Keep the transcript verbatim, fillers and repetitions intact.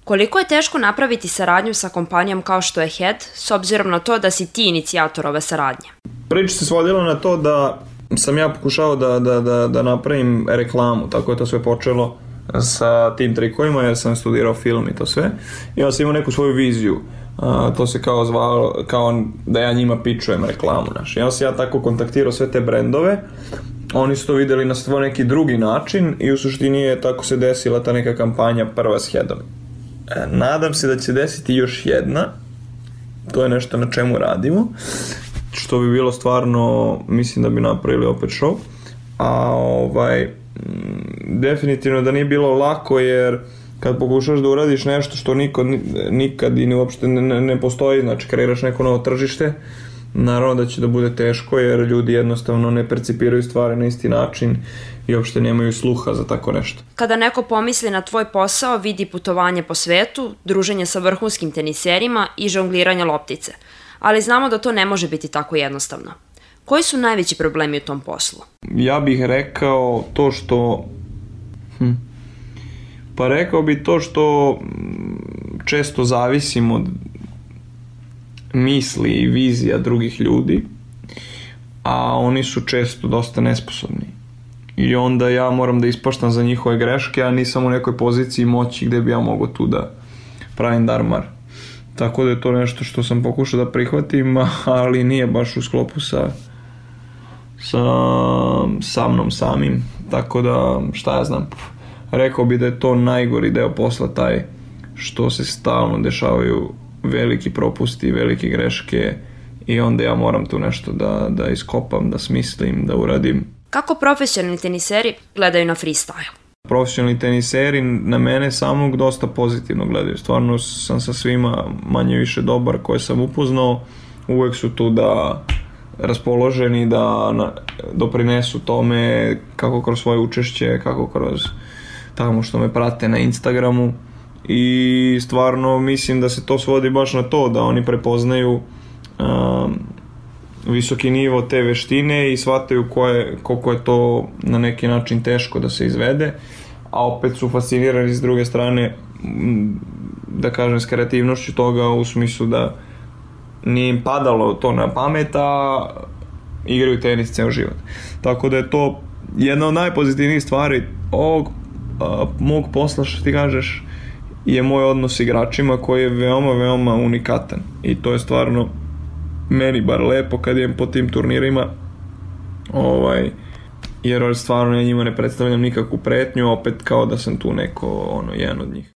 Koliko je teško napraviti saradnju sa kompanijom kao što je Head, s obzirom na to da si ti inicijator ove saradnje? Priča se svodila na to da sam ja pokušao da, da, da, da napravim reklamu, tako je to sve počelo sa tim trikovima, jer sam studirao film i to sve. I ja sam imao neku svoju viziju. Uh, to se kao zvalo, kao da ja njima pičujem reklamu naš. Ja sam ja tako kontaktirao sve te brendove, oni su to videli na svoj neki drugi način i u suštini je tako se desila ta neka kampanja prva s Headom. E, nadam se da će desiti još jedna, to je nešto na čemu radimo, što bi bilo stvarno, mislim da bi napravili opet show, a ovaj, definitivno da nije bilo lako, jer kad pokušaš da uradiš nešto što nikad, nikad i uopšte ne, ne postoji, znači kreiraš neko novo tržište, naravno da će da bude teško, jer ljudi jednostavno ne percipiraju stvari na isti način i uopšte nemaju sluha za tako nešto. Kada neko pomisli na tvoj posao, vidi putovanje po svetu, druženje sa vrhunskim teniserima i žongliranje loptice. Ali znamo da to ne može biti tako jednostavno. Koji su najveći problemi u tom poslu? Ja bih rekao to što... Hm. Pa rekao bih to što često zavisim od misli i vizija drugih ljudi, a oni su često dosta nesposobni. I onda ja moram da ispaštam za njihove greške, a nisam u nekoj poziciji moći gde bi ja mogao tu da pravim darmar. Tako da je to nešto što sam pokušao da prihvatim, ali nije baš u sklopu sa, sa, sa mnom samim. Tako da, šta ja znam, rekao bi da je to najgori deo posla, taj što se stalno dešavaju veliki propusti, velike greške i onda ja moram tu nešto da, da iskopam, da smislim, da uradim. Kako profesionalni teniseri gledaju na freestyle? Profesionalni teniseri na mene samog dosta pozitivno gledaju. Stvarno sam sa svima manje više dobar koje sam upoznao. Uvek su tu da raspoloženi, da doprinesu tome kako kroz svoje učešće, kako kroz tamo što me prate na Instagramu. I stvarno mislim da se to svodi baš na to, da oni prepoznaju um, visoki nivo te veštine i shvataju ko je, koliko je to na neki način teško da se izvede, a opet su fascinirani s druge strane, da kažem, s kreativnošću toga, u smislu da nije im padalo to na pamet, a igraju tenis ceo život. Tako da je to jedna od najpozitivnijih stvari ovog a, mog posla, što ti kažeš, je moj odnos s igračima koji je veoma, veoma unikatan. I to je stvarno meni bar lepo kad idem po tim turnirima, ovaj, jer stvarno ja njima ne predstavljam nikakvu pretnju, opet kao da sam tu neko, ono, jedan od njih.